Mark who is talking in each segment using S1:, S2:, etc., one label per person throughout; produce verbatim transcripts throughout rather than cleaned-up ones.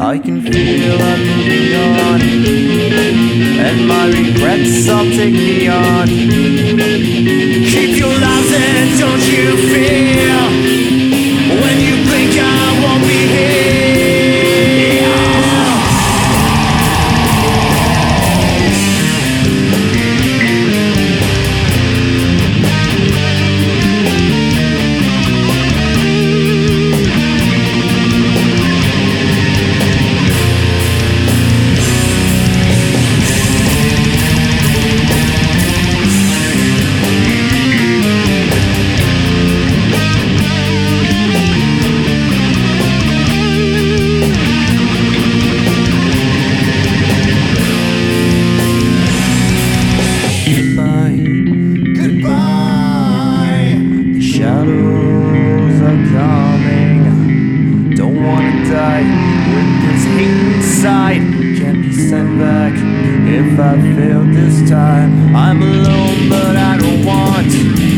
S1: I can feel I'm moving on, and my regrets all take me on. Keep your lies and don't you fear, when you blink I won't be here. Shadows are coming. Don't wanna die with this hate inside. Can't be sent back if I failed this time. I'm alone, but I don't want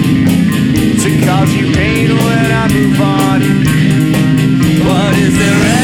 S1: to cause you pain when I move on. But is there